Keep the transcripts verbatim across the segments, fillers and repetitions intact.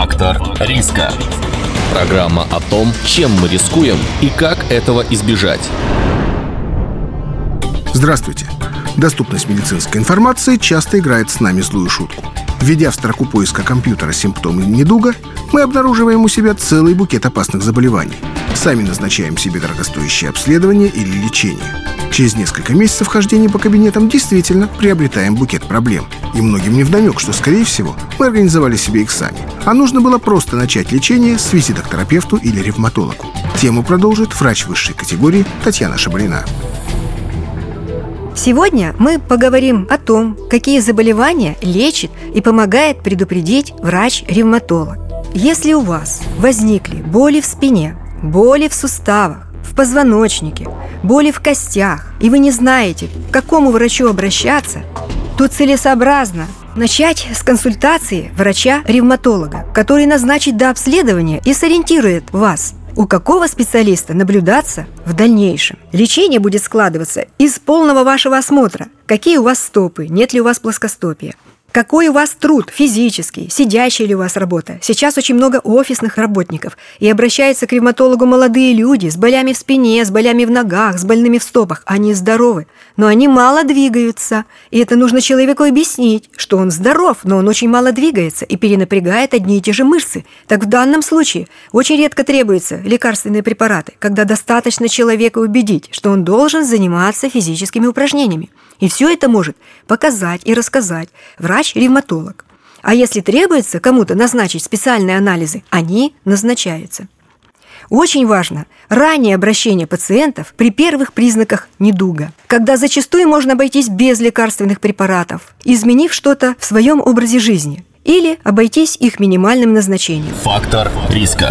Фактор риска. Программа о том, чем мы рискуем и как этого избежать. Здравствуйте. Доступность медицинской информации часто играет с нами злую шутку. Введя в строку поиска компьютера симптомы недуга, мы обнаруживаем у себя целый букет опасных заболеваний. Сами назначаем себе дорогостоящее обследование или лечение. Через несколько месяцев хождения по кабинетам действительно приобретаем букет проблем. И многим невдомек, что, скорее всего, мы организовали себе их сами. А нужно было просто начать лечение с визита к терапевту или ревматологу. Тему продолжит врач высшей категории Татьяна Шабалина. Сегодня мы поговорим о том, какие заболевания лечит и помогает предупредить врач-ревматолог. Если у вас возникли боли в спине, боли в суставах, в позвоночнике, боли в костях, и вы не знаете, к какому врачу обращаться, то целесообразно начать с консультации врача-ревматолога, который назначит до обследования и сориентирует вас, у какого специалиста наблюдаться в дальнейшем. Лечение будет складываться из полного вашего осмотра. Какие у вас стопы, нет ли у вас плоскостопия, какой у вас труд физический, сидящая ли у вас работа. Сейчас очень много офисных работников, и обращаются к ревматологу молодые люди с болями в спине, с болями в ногах, с больными в стопах. Они здоровы, но они мало двигаются. И это нужно человеку объяснить, что он здоров, но он очень мало двигается и перенапрягает одни и те же мышцы. Так в данном случае очень редко требуются лекарственные препараты, когда достаточно человека убедить, что он должен заниматься физическими упражнениями. И все это может показать и рассказать врач-ревматолог. А если требуется кому-то назначить специальные анализы, они назначаются. Очень важно раннее обращение пациентов при первых признаках недуга, когда зачастую можно обойтись без лекарственных препаратов, изменив что-то в своем образе жизни, или обойтись их минимальным назначением. Фактор риска.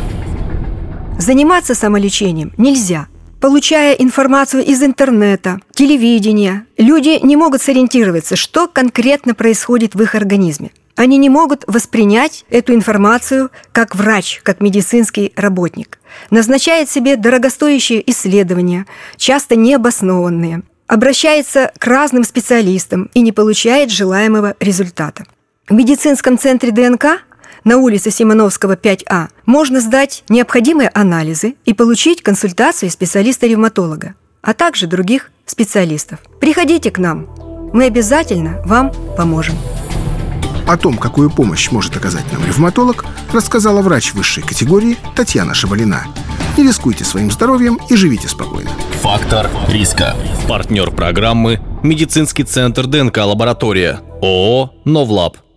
Заниматься самолечением нельзя. Получая информацию из интернета, телевидения, люди не могут сориентироваться, что конкретно происходит в их организме. Они не могут воспринять эту информацию как врач, как медицинский работник. Назначает себе дорогостоящие исследования, часто необоснованные, обращается к разным специалистам и не получает желаемого результата. В медицинском центре ДНК на улице Симоновского, пять А, можно сдать необходимые анализы и получить консультацию специалиста-ревматолога, а также других специалистов. Приходите к нам, мы обязательно вам поможем. О том, какую помощь может оказать нам ревматолог, рассказала врач высшей категории Татьяна Шабалина. Не рискуйте своим здоровьем и живите спокойно. Фактор риска. Партнер программы — медицинский центр ДНК-лаборатория ООО «Новлаб».